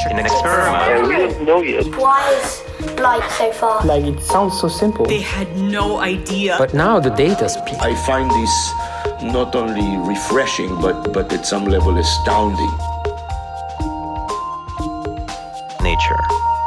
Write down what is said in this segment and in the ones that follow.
in an experiment. We don't know yet. Why is light so far? Like, it sounds so simple. They had no idea. But now the data speaks. I find this not only refreshing, but at some level astounding. Nature.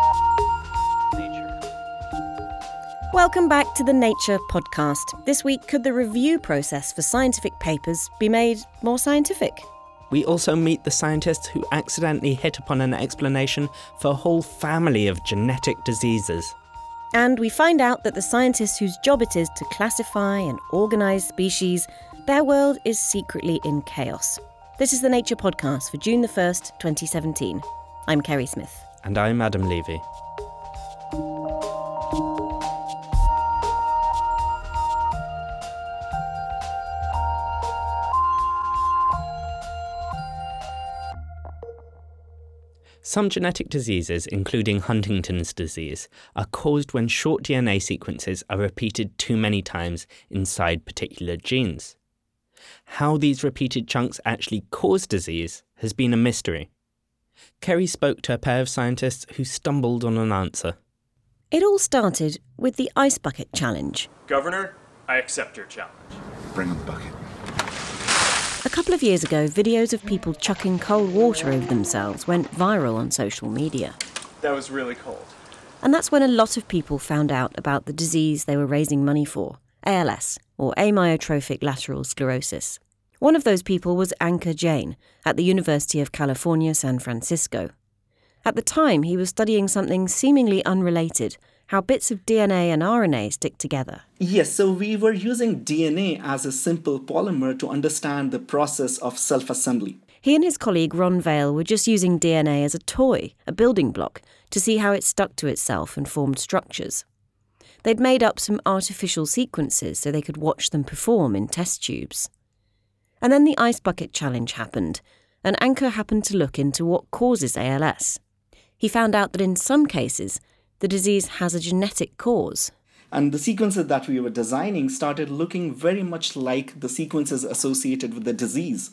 Welcome back to the Nature podcast. This week, could the review process for scientific papers be made more scientific? We also meet the scientists who accidentally hit upon an explanation for a whole family of genetic diseases. And we find out that the scientists whose job it is to classify and organise species, their world is secretly in chaos. This is the Nature podcast for June the 1st, 2017. I'm Kerry Smith. And I'm Adam Levy. Some genetic diseases, including Huntington's disease, are caused when short DNA sequences are repeated too many times inside particular genes. How these repeated chunks actually cause disease has been a mystery. Kerry spoke to a pair of scientists who stumbled on an answer. It all started with the Ice Bucket Challenge. Governor, I accept your challenge. Bring a bucket. A couple of years ago, videos of people chucking cold water over themselves went viral on social media. That was really cold. And that's when a lot of people found out about the disease they were raising money for, ALS, or amyotrophic lateral sclerosis. One of those people was Ankur Jain at the University of California, San Francisco. At the time, he was studying something seemingly unrelated, how bits of DNA and RNA stick together. Yes, so we were using DNA as a simple polymer to understand the process of self-assembly. He and his colleague Ron Vale were just using DNA as a toy, a building block, to see how it stuck to itself and formed structures. They'd made up some artificial sequences so they could watch them perform in test tubes. And then the Ice Bucket Challenge happened, and Ankur happened to look into what causes ALS. He found out that in some cases, the disease has a genetic cause. And the sequences that we were designing started looking very much like the sequences associated with the disease.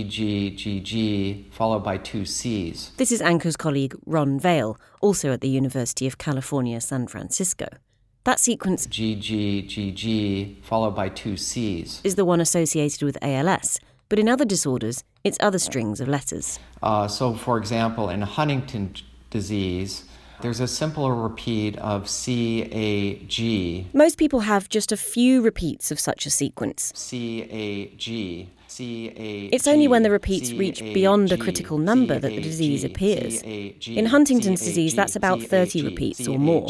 GG, followed by two Cs. This is Ankur's colleague Ron Vale, also at the University of California, San Francisco. That sequence GG, followed by two Cs. is the one associated with ALS, but in other disorders, it's other strings of letters. So, for example, in Huntington's disease, there's a simpler repeat of CAG. Most people have just a few repeats of such a sequence. CAG. It's only when the repeats reach beyond a critical number that the disease appears. In Huntington's disease, that's about 30 repeats or more.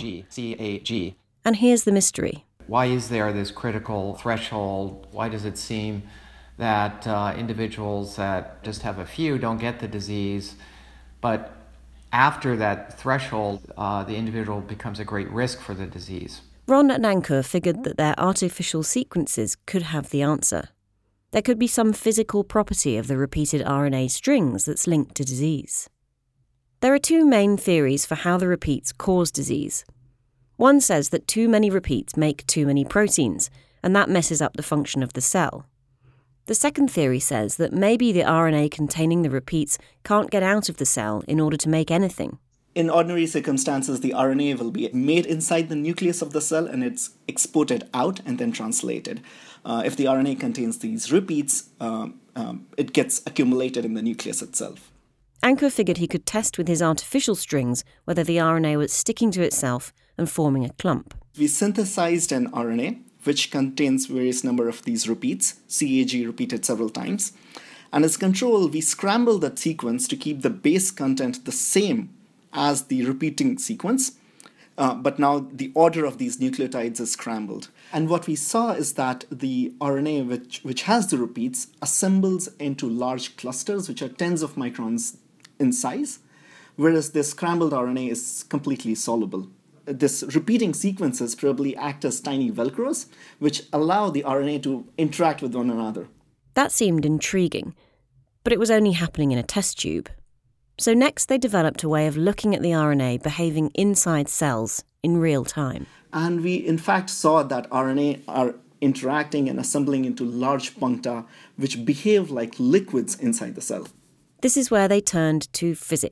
And here's the mystery. Why is there this critical threshold? Why does it seem that individuals that just have a few don't get the disease, but after that threshold, the individual becomes a great risk for the disease? Ron and Ankur figured that their artificial sequences could have the answer. There could be some physical property of the repeated RNA strings that's linked to disease. There are two main theories for how the repeats cause disease. One says that too many repeats make too many proteins, and that messes up the function of the cell. The second theory says that maybe the RNA containing the repeats can't get out of the cell in order to make anything. In ordinary circumstances, the RNA will be made inside the nucleus of the cell and it's exported out and then translated. If the RNA contains these repeats, it gets accumulated in the nucleus itself. Ankur figured he could test with his artificial strings whether the RNA was sticking to itself and forming a clump. We synthesized an RNA which contains various number of these repeats, CAG repeated several times. And as control, we scrambled that sequence to keep the base content the same as the repeating sequence, but now the order of these nucleotides is scrambled. And what we saw is that the RNA which has the repeats assembles into large clusters which are tens of microns in size, whereas this scrambled RNA is completely soluble. This repeating sequences probably act as tiny velcros, which allow the RNA to interact with one another. That seemed intriguing, but it was only happening in a test tube. So next they developed a way of looking at the RNA behaving inside cells in real time. And we in fact saw that RNA are interacting and assembling into large puncta, which behave like liquids inside the cell. This is where they turned to physics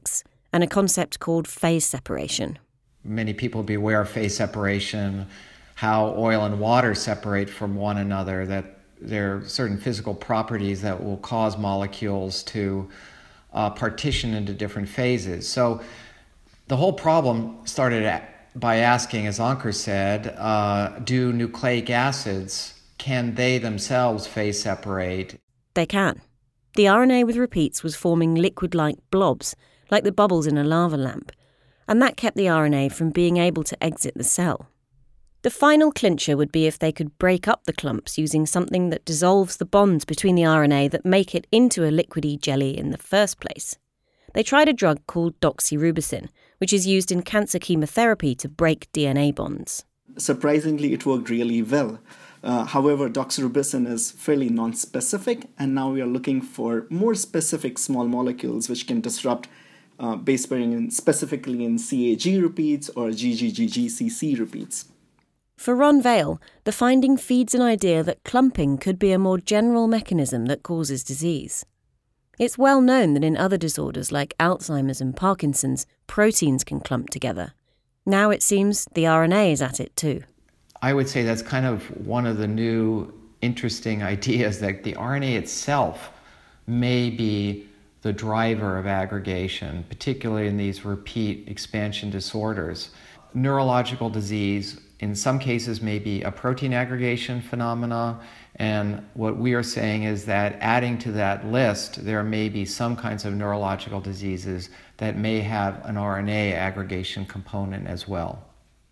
and a concept called phase separation. Many people be aware of phase separation, how oil and water separate from one another, that there are certain physical properties that will cause molecules to partition into different phases. So the whole problem started by asking, as Ankur said, do nucleic acids, can they themselves phase separate? They can. The RNA with repeats was forming liquid-like blobs, like the bubbles in a lava lamp, and that kept the RNA from being able to exit the cell. The final clincher would be if they could break up the clumps using something that dissolves the bonds between the RNA that make it into a liquidy jelly in the first place. They tried a drug called doxorubicin, which is used in cancer chemotherapy to break DNA bonds. Surprisingly, it worked really well. However, doxorubicin is fairly non-specific, and now we are looking for more specific small molecules which can disrupt base pairing specifically in CAG repeats or GGGGCC repeats. For Ron Vale, the finding feeds an idea that clumping could be a more general mechanism that causes disease. It's well known that in other disorders like Alzheimer's and Parkinson's, proteins can clump together. Now it seems the RNA is at it too. I would say that's kind of one of the new interesting ideas, that the RNA itself may be the driver of aggregation, particularly in these repeat expansion disorders. Neurological disease, in some cases, may be a protein aggregation phenomena, and what we are saying is that adding to that list, there may be some kinds of neurological diseases that may have an RNA aggregation component as well.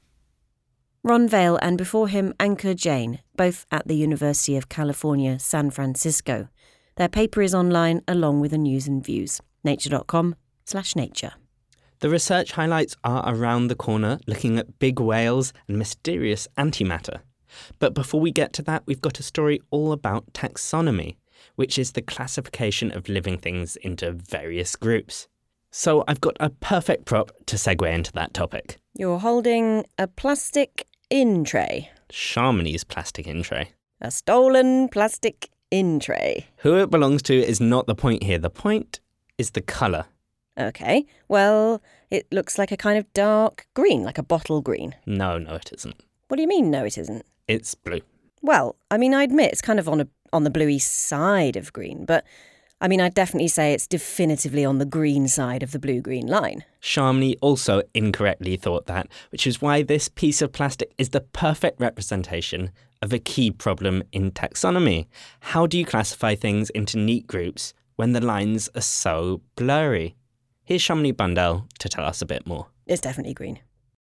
Ron Vale and before him Ankur Jain, both at the University of California, San Francisco. Their paper is online along with the news and views. nature.com/nature. The research highlights are around the corner, looking at big whales and mysterious antimatter. But before we get to that, we've got a story all about taxonomy, which is the classification of living things into various groups. So I've got a perfect prop to segue into that topic. You're holding a plastic in-tray. Shamini's plastic in-tray. A stolen plastic in-tray. Who it belongs to is not the point here. The point is the colour. Okay, well, it looks like a kind of dark green, like a bottle green. No, it isn't. What do you mean, no, it isn't? It's blue. Well, I mean, I admit it's kind of on the bluey side of green, but I mean, I'd definitely say it's definitively on the green side of the blue-green line. Shamini also incorrectly thought that, which is why this piece of plastic is the perfect representation of a key problem in taxonomy. How do you classify things into neat groups when the lines are so blurry? Here's Shamini Bundell to tell us a bit more. It's definitely green.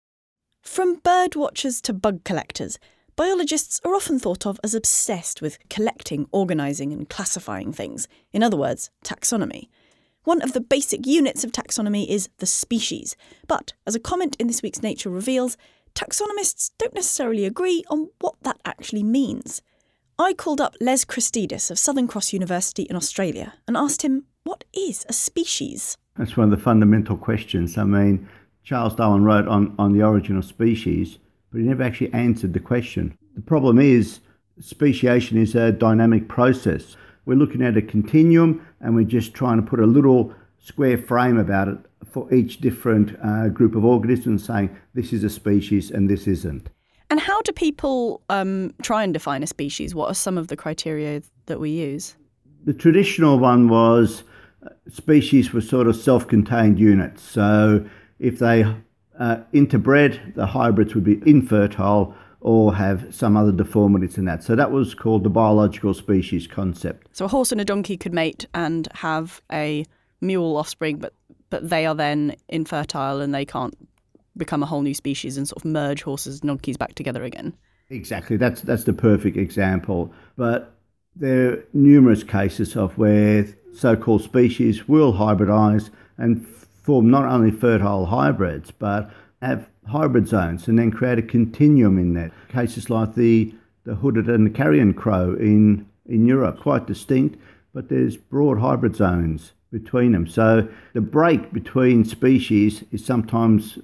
From bird watchers to bug collectors, biologists are often thought of as obsessed with collecting, organising and classifying things. In other words, taxonomy. One of the basic units of taxonomy is the species. But, as a comment in this week's Nature reveals, taxonomists don't necessarily agree on what that actually means. I called up Les Christidis of Southern Cross University in Australia and asked him, what is a species? That's one of the fundamental questions. I mean, Charles Darwin wrote on the origin of species, but he never actually answered the question. The problem is, speciation is a dynamic process. We're looking at a continuum and we're just trying to put a little square frame about it for each different group of organisms, saying this is a species and this isn't. And how do people try and define a species? What are some of the criteria that we use? The traditional one was species were sort of self-contained units. So if they interbred, the hybrids would be infertile or have some other deformities in that. So that was called the biological species concept. So a horse and a donkey could mate and have a mule offspring, but they are then infertile and they can't become a whole new species and sort of merge horses and donkeys back together again. Exactly. That's the perfect example. But there are numerous cases of where so-called species will hybridize and form not only fertile hybrids, but have hybrid zones and then create a continuum in that. Cases like the hooded and the carrion crow in Europe, quite distinct, but there's broad hybrid zones between them. So the break between species is sometimes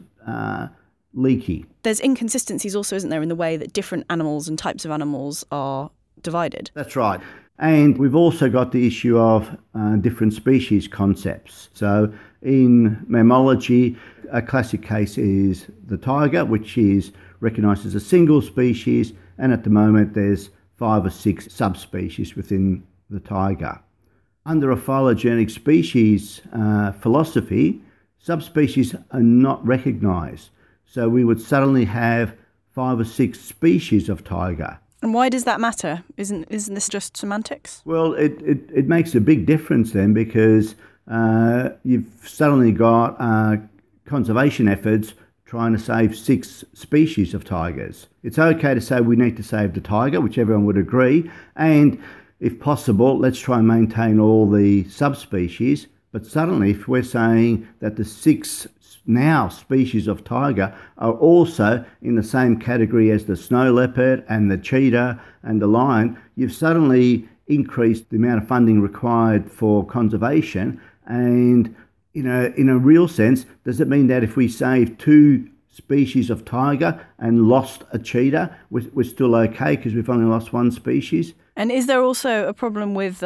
leaky. There's inconsistencies also, isn't there, in the way that different animals and types of animals are divided? That's right. And we've also got the issue of different species concepts. So in mammalogy, a classic case is the tiger, which is recognised as a single species, and at the moment there's 5 or 6 subspecies within the tiger. Under a phylogenetic species philosophy, subspecies are not recognised. So we would suddenly have 5 or 6 species of tiger. And why does that matter? Isn't this just semantics? Well, it makes a big difference then, because you've suddenly got conservation efforts trying to save 6 species of tigers. It's okay to say we need to save the tiger, which everyone would agree, and if possible, let's try and maintain all the subspecies. But suddenly, if we're saying that the 6 now species of tiger are also in the same category as the snow leopard and the cheetah and the lion, you've suddenly increased the amount of funding required for conservation. And in a real sense, does it mean that if we save 2 species of tiger and lost a cheetah, we're still okay because we've only lost 1 species? And is there also a problem with,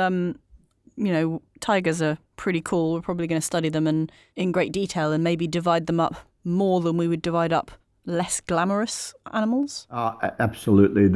tigers are pretty cool. We're probably going to study them in great detail and maybe divide them up more than we would divide up less glamorous animals? Absolutely.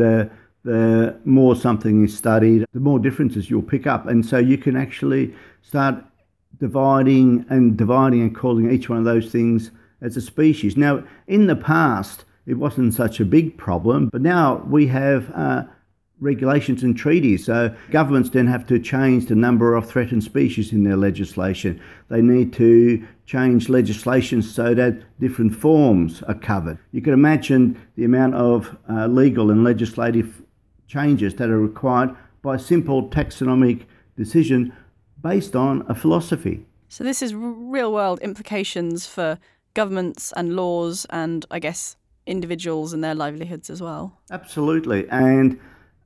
The more something is studied, the more differences you'll pick up. And so you can actually start dividing and calling each one of those things as a species. Now, in the past, it wasn't such a big problem, but now we have regulations and treaties. So governments then have to change the number of threatened species in their legislation. They need to change legislation so that different forms are covered. You can imagine the amount of legal and legislative changes that are required by a simple taxonomic decision based on a philosophy. So this is real-world implications for governments and laws and, I guess, individuals and their livelihoods as well. Absolutely. And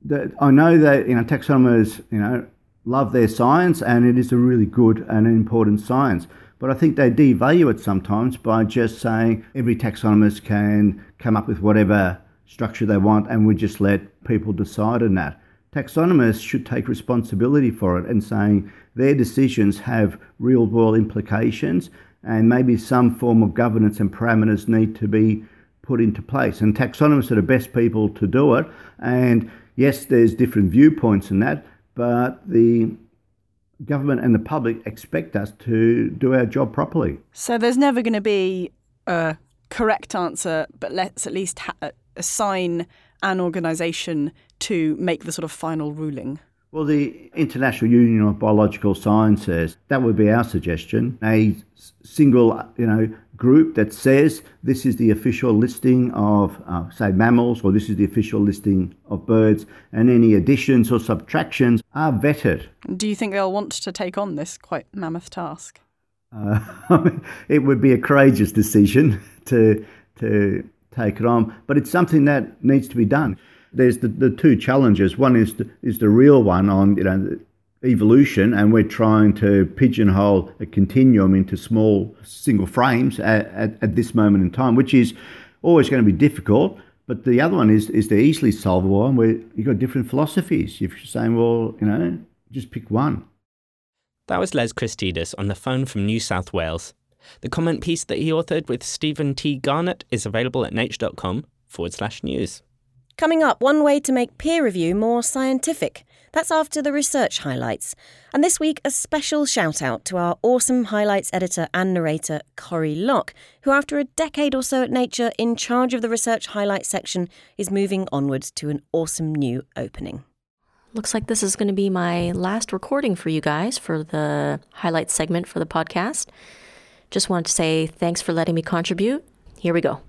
I know that taxonomers love their science, and it is a really good and important science. But I think they devalue it sometimes by just saying every taxonomist can come up with whatever structure they want, and we just let people decide on that. Taxonomists should take responsibility for it and saying their decisions have real-world implications, and maybe some form of governance and parameters need to be put into place. And taxonomists are the best people to do it. And yes, there's different viewpoints in that, but the government and the public expect us to do our job properly. So there's never going to be a correct answer, but let's at least assign an organisation to make the sort of final ruling. Well, the International Union of Biological Sciences, that would be our suggestion. A single, group that says this is the official listing of, say, mammals, or this is the official listing of birds, and any additions or subtractions are vetted. Do you think they'll want to take on this quite mammoth task? It would be a courageous decision to take it on, but it's something that needs to be done. There's the 2 challenges. One is the real one on evolution, and we're trying to pigeonhole a continuum into small single frames at this moment in time, which is always going to be difficult. But the other one is the easily solvable one, where you've got different philosophies. If you're saying, well, just pick one. That was Les Christidis on the phone from New South Wales. The comment piece that he authored with Stephen T. Garnett is available at nature.com/news. Coming up, one way to make peer review more scientific. That's after the research highlights. And this week, a special shout out to our awesome highlights editor and narrator, Corrie Locke, who after a decade or so at Nature in charge of the research highlights section is moving onwards to an awesome new opening. Looks like this is going to be my last recording for you guys for the highlights segment for the podcast. Just wanted to say thanks for letting me contribute. Here we go.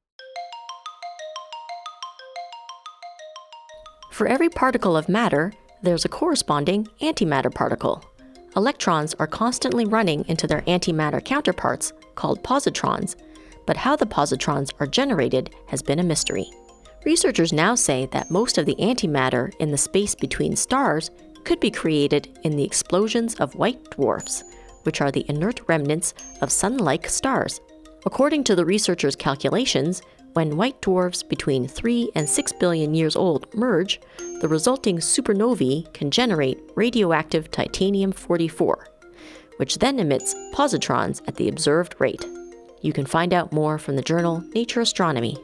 For every particle of matter, there's a corresponding antimatter particle. Electrons are constantly running into their antimatter counterparts, called positrons, but how the positrons are generated has been a mystery. Researchers now say that most of the antimatter in the space between stars could be created in the explosions of white dwarfs, which are the inert remnants of sun-like stars. According to the researchers' calculations, when white dwarfs between 3 and 6 billion years old merge, the resulting supernovae can generate radioactive titanium-44. which then emits positrons at the observed rate. You can find out more from the journal Nature Astronomy.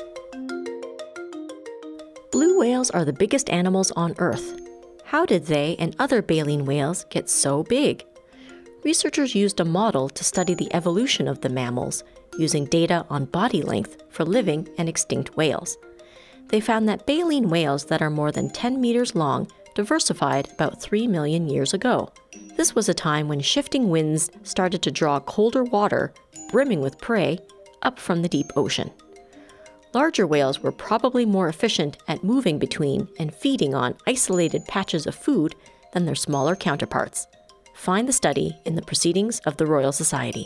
Blue whales are the biggest animals on Earth. How did they and other baleen whales get so big? Researchers used a model to study the evolution of the mammals, using data on body length for living and extinct whales. They found that baleen whales that are more than 10 meters long diversified about 3 million years ago. This was a time when shifting winds started to draw colder water, brimming with prey, up from the deep ocean. Larger whales were probably more efficient at moving between and feeding on isolated patches of food than their smaller counterparts. Find the study in the Proceedings of the Royal Society.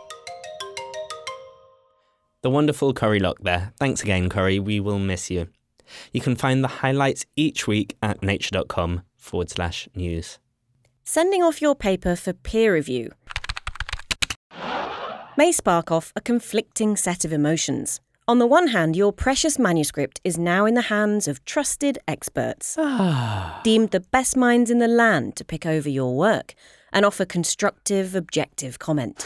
The wonderful Corey Lock there. Thanks again, Corey. We will miss you. You can find the highlights each week at nature.com/news. Sending off your paper for peer review may spark off a conflicting set of emotions. On the one hand, your precious manuscript is now in the hands of trusted experts, deemed the best minds in the land to pick over your work and offer constructive, objective comment.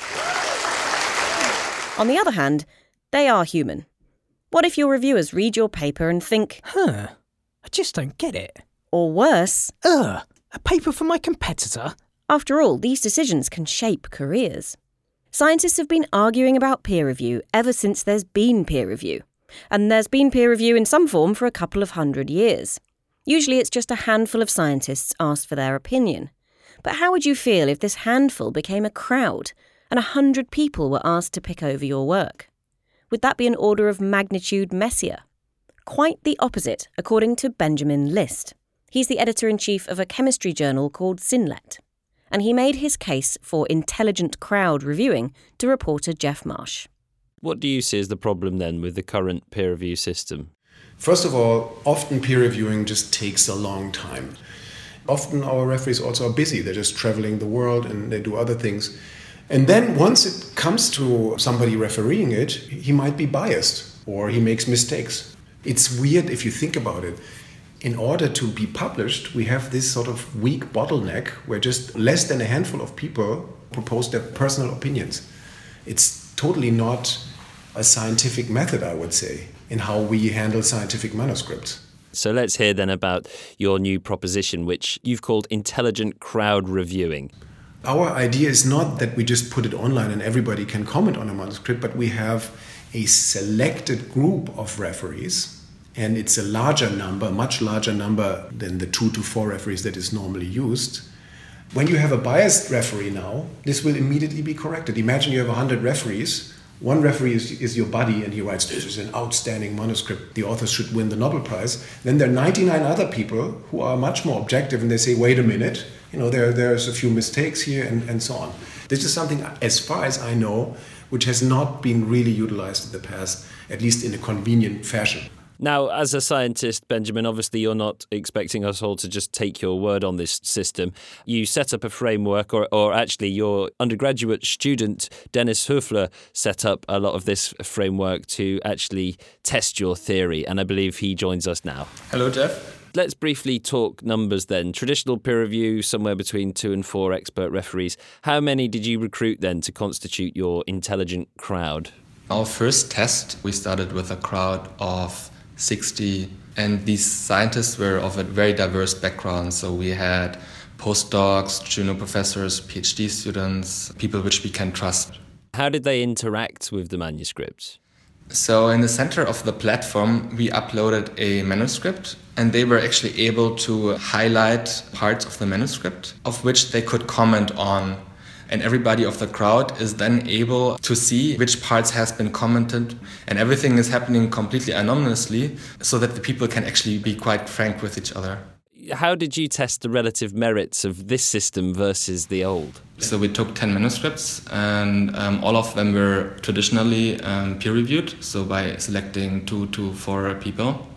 On the other hand, they are human. What if your reviewers read your paper and think, I just don't get it. Or worse, a paper from my competitor? After all, these decisions can shape careers. Scientists have been arguing about peer review ever since there's been peer review. And there's been peer review in some form for a couple of 100 years. Usually it's just a handful of scientists asked for their opinion. But how would you feel if this handful became a crowd and 100 people were asked to pick over your work? Would that be an order of magnitude messier? Quite the opposite, according to Benjamin List. He's the editor-in-chief of a chemistry journal called Synlet. And he made his case for intelligent crowd reviewing to reporter Jeff Marsh. What do you see as the problem then with the current peer review system? First of all, often peer reviewing just takes a long time. Often our referees also are busy. They're just traveling the world and they do other things. And then once it comes to somebody refereeing it, he might be biased or he makes mistakes. It's weird if you think about it. In order to be published, we have this sort of weak bottleneck where just less than a handful of people propose their personal opinions. It's totally not a scientific method, I would say, in how we handle scientific manuscripts. So let's hear then about your new proposition, which you've called intelligent crowd reviewing. Our idea is not that we just put it online and everybody can comment on a manuscript, but we have a selected group of referees. And it's a larger number, much larger number than the 2 to 4 referees that is normally used. When you have a biased referee now, this will immediately be corrected. Imagine you have 100 referees. One referee is your buddy and he writes, this is an outstanding manuscript. The author should win the Nobel Prize. Then there are 99 other people who are much more objective and they say, wait a minute, there's a few mistakes here and so on. This is something, as far as I know, which has not been really utilized in the past, at least in a convenient fashion. Now, as a scientist, Benjamin, obviously you're not expecting us all to just take your word on this system. You set up a framework, or actually your undergraduate student, Dennis Höfler, set up a lot of this framework to actually test your theory, and I believe he joins us now. Hello, Jeff. Let's briefly talk numbers then. Traditional peer review, somewhere between 2 and 4 expert referees. How many did you recruit then to constitute your intelligent crowd? Our first test, we started with a crowd of 60, and these scientists were of a very diverse background. So we had postdocs, junior professors, PhD students, people which we can trust. How did they interact with the manuscripts? So in the center of the platform, we uploaded a manuscript, and they were actually able to highlight parts of the manuscript of which they could comment on. And everybody of the crowd is then able to see which parts has been commented, and everything is happening completely anonymously so that the people can actually be quite frank with each other. How did you test the relative merits of this system versus the old? So we took 10 manuscripts, and all of them were traditionally peer-reviewed, so by selecting 2 to 4 people.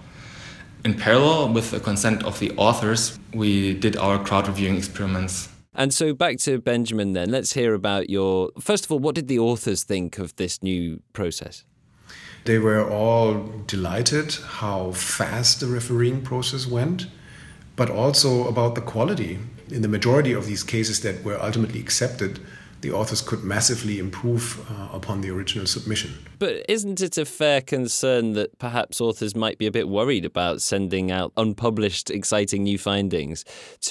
In parallel, with the consent of the authors, we did our crowd reviewing experiments. And so back to Benjamin then, let's hear about first of all, what did the authors think of this new process? They were all delighted how fast the refereeing process went, but also about the quality. In the majority of these cases that were ultimately accepted, the authors could massively improve upon the original submission. But isn't it a fair concern that perhaps authors might be a bit worried about sending out unpublished, exciting new findings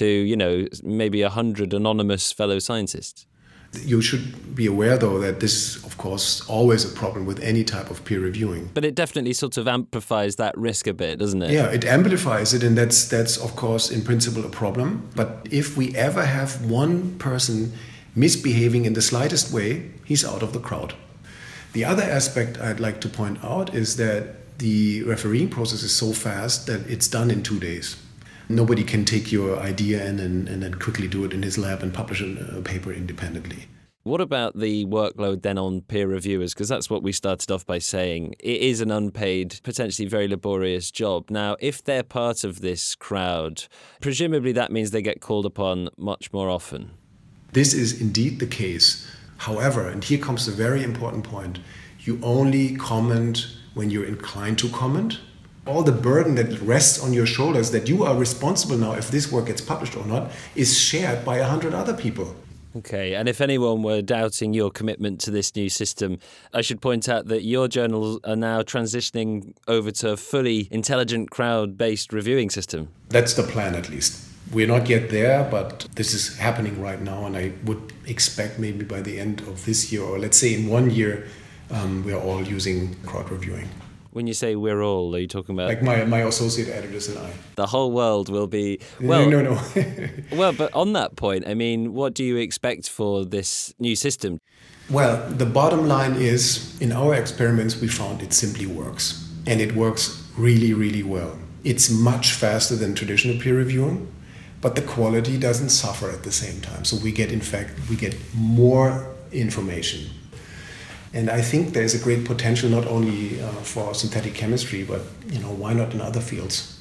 to, maybe 100 anonymous fellow scientists? You should be aware, though, that this is, of course, always a problem with any type of peer reviewing. But it definitely sort of amplifies that risk a bit, doesn't it? Yeah, it amplifies it, and that's of course, in principle, a problem. But if we ever have one person misbehaving in the slightest way, he's out of the crowd. The other aspect I'd like to point out is that the refereeing process is so fast that it's done in 2 days. Nobody can take your idea and then quickly do it in his lab and publish a paper independently. What about the workload then on peer reviewers? Because that's what we started off by saying. It is an unpaid, potentially very laborious job. Now, if they're part of this crowd, presumably that means they get called upon much more often. This is indeed the case. However, and here comes a very important point, you only comment when you're inclined to comment. All the burden that rests on your shoulders, that you are responsible now if this work gets published or not, is shared by 100 other people. Okay, and if anyone were doubting your commitment to this new system, I should point out that your journals are now transitioning over to a fully intelligent crowd-based reviewing system. That's the plan, at least. We're not yet there, but this is happening right now, and I would expect maybe by the end of this year, or let's say in 1 year, we're all using crowd reviewing. When you say we're all, are you talking about... Like my associate editors and I. The whole world will be... Well, No. Well, but on that point, I mean, what do you expect for this new system? Well, the bottom line is, in our experiments, we found it simply works. And it works really, really well. It's much faster than traditional peer reviewing, but the quality doesn't suffer at the same time. So we get more information. And I think there's a great potential not only for synthetic chemistry, but why not in other fields?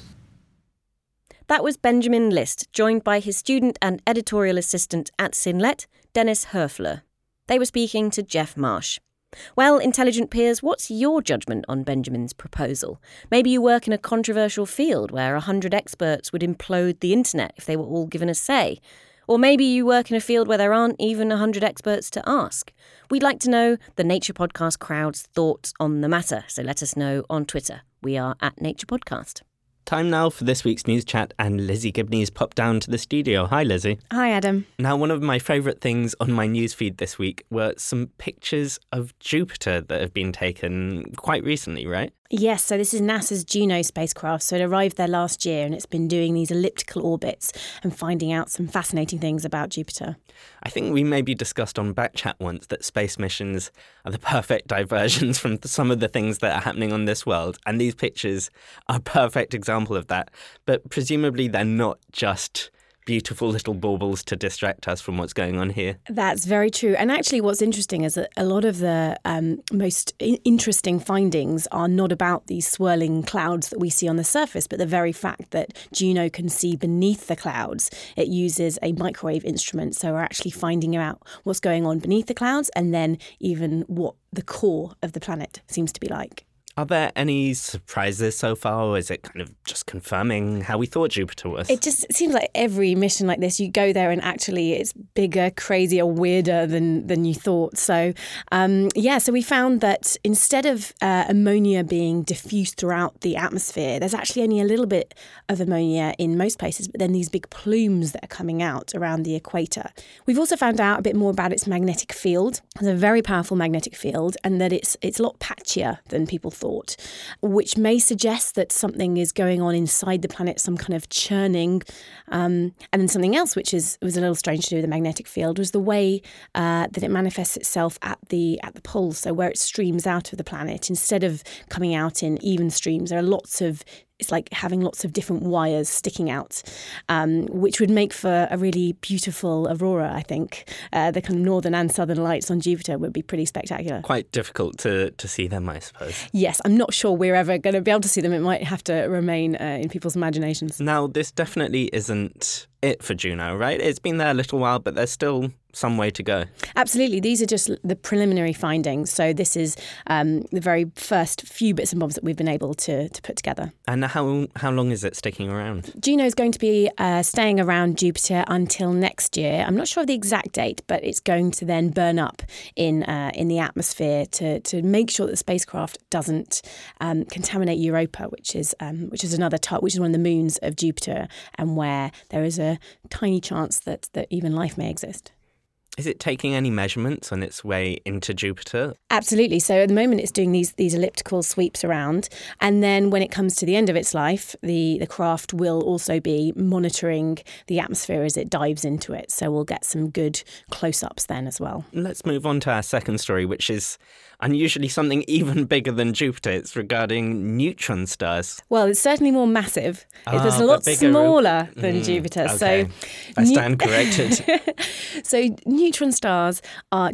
That was Benjamin List, joined by his student and editorial assistant at SynLet, Dennis Höfler. They were speaking to Jeff Marsh. Well, intelligent peers, what's your judgment on Benjamin's proposal? Maybe you work in a controversial field where 100 experts would implode the internet if they were all given a say. Or maybe you work in a field where there aren't even 100 experts to ask. We'd like to know the Nature Podcast crowd's thoughts on the matter, so let us know on Twitter. We are at Nature Podcast. Time now for this week's news chat, and Lizzie Gibney's popped down to the studio. Hi, Lizzie. Hi, Adam. Now, one of my favourite things on my newsfeed this week were some pictures of Jupiter that have been taken quite recently, right? Yes, so this is NASA's Juno spacecraft. So it arrived there last year and it's been doing these elliptical orbits and finding out some fascinating things about Jupiter. I think we maybe discussed on Backchat once that space missions are the perfect diversions from some of the things that are happening on this world. And these pictures are a perfect example of that. But presumably they're not just beautiful little baubles to distract us from what's going on here. That's very true. And actually what's interesting is that a lot of the most interesting findings are not about these swirling clouds that we see on the surface, but the very fact that Juno can see beneath the clouds. It uses a microwave instrument, so we're actually finding out what's going on beneath the clouds and then even what the core of the planet seems to be like. Are there any surprises so far, or is it kind of just confirming how we thought Jupiter was? It just seems like every mission like this, you go there and actually it's bigger, crazier, weirder than you thought. So, so we found that instead of ammonia being diffused throughout the atmosphere, there's actually only a little bit of ammonia in most places, but then these big plumes that are coming out around the equator. We've also found out a bit more about its magnetic field. It's a very powerful magnetic field, and that it's a lot patchier than people thought, which may suggest that something is going on inside the planet, some kind of churning. And then something else, which was a little strange to do with the magnetic field, was the way that it manifests itself at the poles, so where it streams out of the planet. Instead of coming out in even streams, there are it's like having lots of different wires sticking out, which would make for a really beautiful aurora, I think. The kind of northern and southern lights on Jupiter would be pretty spectacular. Quite difficult to see them, I suppose. Yes, I'm not sure we're ever going to be able to see them. It might have to remain in people's imaginations. Now, this definitely isn't it for Juno, right? It's been there a little while, but there's still some way to go. Absolutely. These are just the preliminary findings. So this is the very first few bits and bobs that we've been able to put together. And how long is it sticking around? Juno is going to be staying around Jupiter until next year. I'm not sure of the exact date, but it's going to then burn up in the atmosphere to make sure that the spacecraft doesn't contaminate Europa, which is which is one of the moons of Jupiter, and where there is a tiny chance that even life may exist. Is it taking any measurements on its way into Jupiter? Absolutely. So at the moment it's doing these elliptical sweeps around, and then when it comes to the end of its life, the craft will also be monitoring the atmosphere as it dives into it. So we'll get some good close-ups then as well. Let's move on to our second story, which is unusually something even bigger than Jupiter. It's regarding neutron stars. Well, it's certainly more massive. It's a lot smaller than Jupiter. Okay. So I stand corrected. So neutron stars are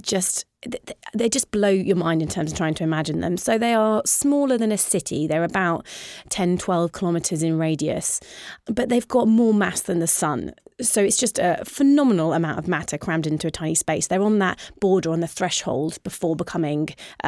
they just blow your mind in terms of trying to imagine them. So they are smaller than a city. They're about 10, 12 kilometres in radius, but they've got more mass than the sun. So it's just a phenomenal amount of matter crammed into a tiny space. They're on that border, on the threshold before becoming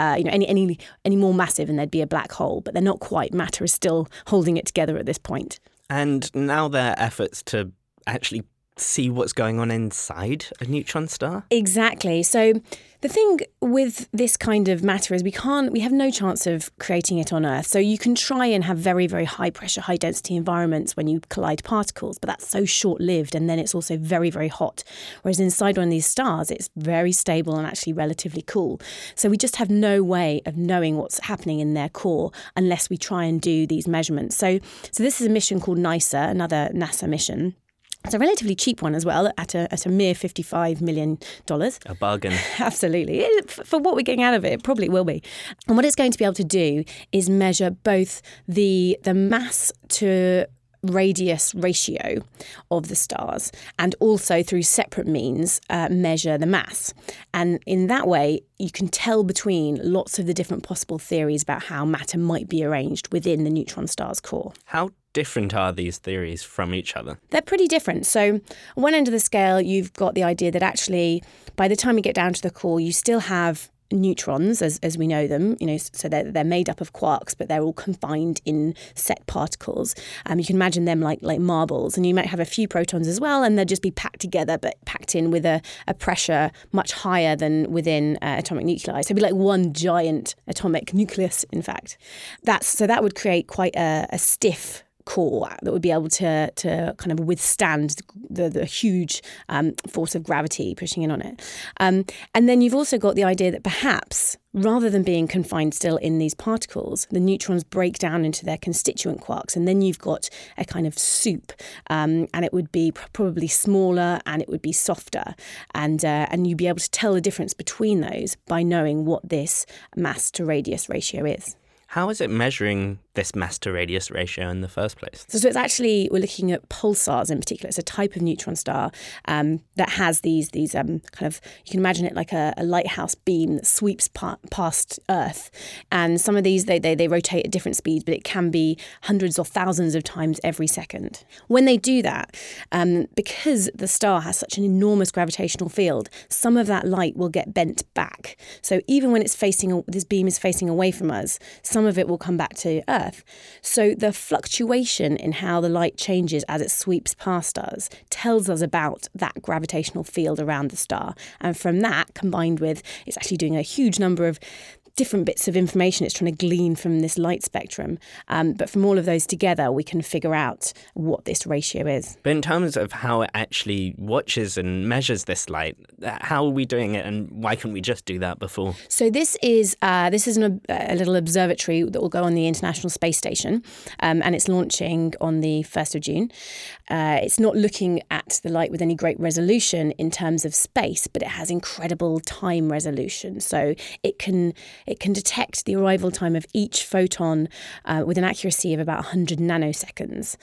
any more massive, and there'd be a black hole. But they're not quite. Matter is still holding it together at this point. And now their efforts to actually see what's going on inside a neutron star? Exactly. So the thing with this kind of matter is we have no chance of creating it on Earth. So you can try and have very, very high pressure, high density environments when you collide particles, but that's so short lived, and then it's also very, very hot. Whereas inside one of these stars, it's very stable and actually relatively cool. So we just have no way of knowing what's happening in their core unless we try and do these measurements. So this is a mission called NICER, another NASA mission. It's a relatively cheap one as well, at a mere $55 million. A bargain. Absolutely. For what we're getting out of it probably will be. And what it's going to be able to do is measure both the mass to radius ratio of the stars, and also through separate means measure the mass. And in that way, you can tell between lots of the different possible theories about how matter might be arranged within the neutron star's core. How different are these theories from each other? They're pretty different. So on one end of the scale, you've got the idea that actually by the time you get down to the core, you still have neutrons as we know them, so they're made up of quarks, but they're all confined in set particles. You can imagine them like marbles, and you might have a few protons as well, and they'll just be packed together, but packed in with a pressure much higher than within atomic nuclei. So it'd be like one giant atomic nucleus, in fact. That would create quite a stiff core that would be able to kind of withstand the huge force of gravity pushing in on it. And then you've also got the idea that perhaps, rather than being confined still in these particles, the neutrons break down into their constituent quarks, and then you've got a kind of soup, and it would be probably smaller and it would be softer, and you'd be able to tell the difference between those by knowing what this mass to radius ratio is. How is it measuring this mass to radius ratio in the first place? So it's actually, we're looking at pulsars in particular. It's a type of neutron star that has these kind of, you can imagine it like a lighthouse beam that sweeps past Earth. And some of these, they rotate at different speeds, but it can be hundreds or thousands of times every second. When they do that, because the star has such an enormous gravitational field, some of that light will get bent back. So even when this beam is facing away from us, some of it will come back to Earth. So the fluctuation in how the light changes as it sweeps past us tells us about that gravitational field around the star. And from that, combined with it's actually doing a huge number of different bits of information it's trying to glean from this light spectrum. But from all of those together, we can figure out what this ratio is. But in terms of how it actually watches and measures this light, how are we doing it, and why couldn't we just do that before? So this is a little observatory that will go on the International Space Station, and it's launching on the 1st of June. It's not looking at the light with any great resolution in terms of space, but it has incredible time resolution. So it can detect the arrival time of each photon with an accuracy of about 100 nanoseconds.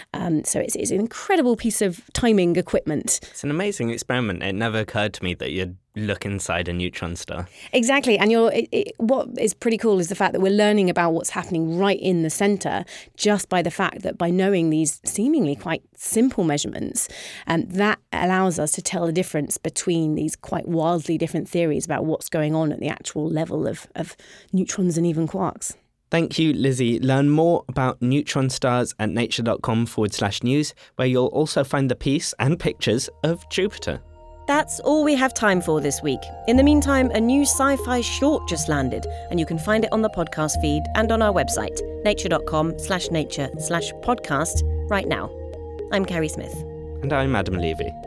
So it's an incredible piece of timing equipment. It's an amazing experiment. It never occurred to me that you'd look inside a neutron star. Exactly. And what is pretty cool is the fact that we're learning about what's happening right in the centre just by the fact that by knowing these seemingly quite simple measurements, that allows us to tell the difference between these quite wildly different theories about what's going on at the actual level of neutrons and even quarks. Thank you, Lizzie. Learn more about neutron stars at nature.com/news, where you'll also find the piece and pictures of Jupiter. That's all we have time for this week. In the meantime, a new sci-fi short just landed, and you can find it on the podcast feed and on our website, nature.com/nature/podcast right now. I'm Carrie Smith. And I'm Adam Levy.